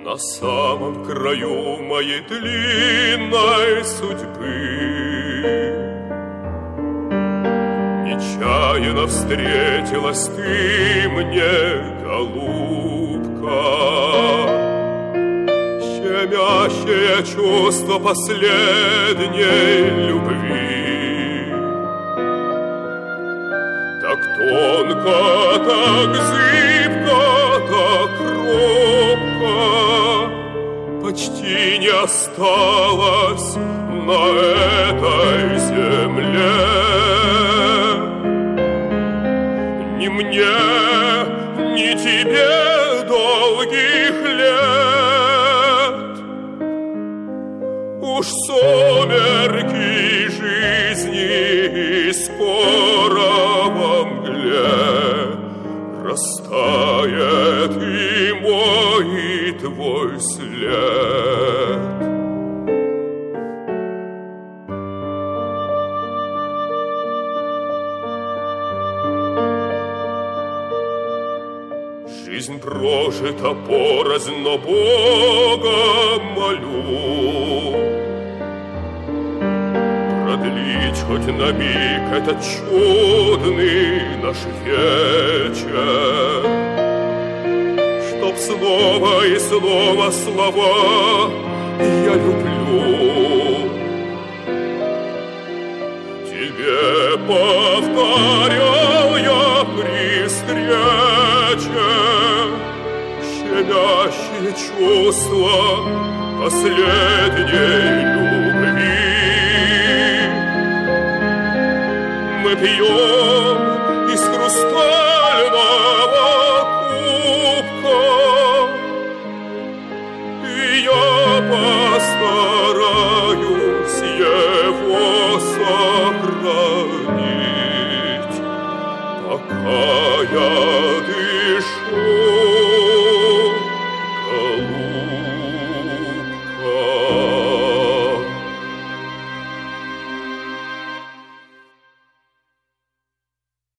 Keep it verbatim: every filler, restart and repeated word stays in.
на самом краю моей длинной судьбы. Нечаянно встретилась ты мне, голубка, щемящее чувство последней любви. Так тонко, так зыбко, так робко, почти не осталось на этой земле. Ни мне, ни тебе долгих лет. Уж сумерки жизни скоро во мгле растает и мой, и твой след. Жизнь прожита порознь, но Бога молю продлить хоть на миг этот чудный наш вечер, чтоб снова и снова слова «я люблю» тебе повторял я при встрече. Щемящее чувство последней любви. Мы пьем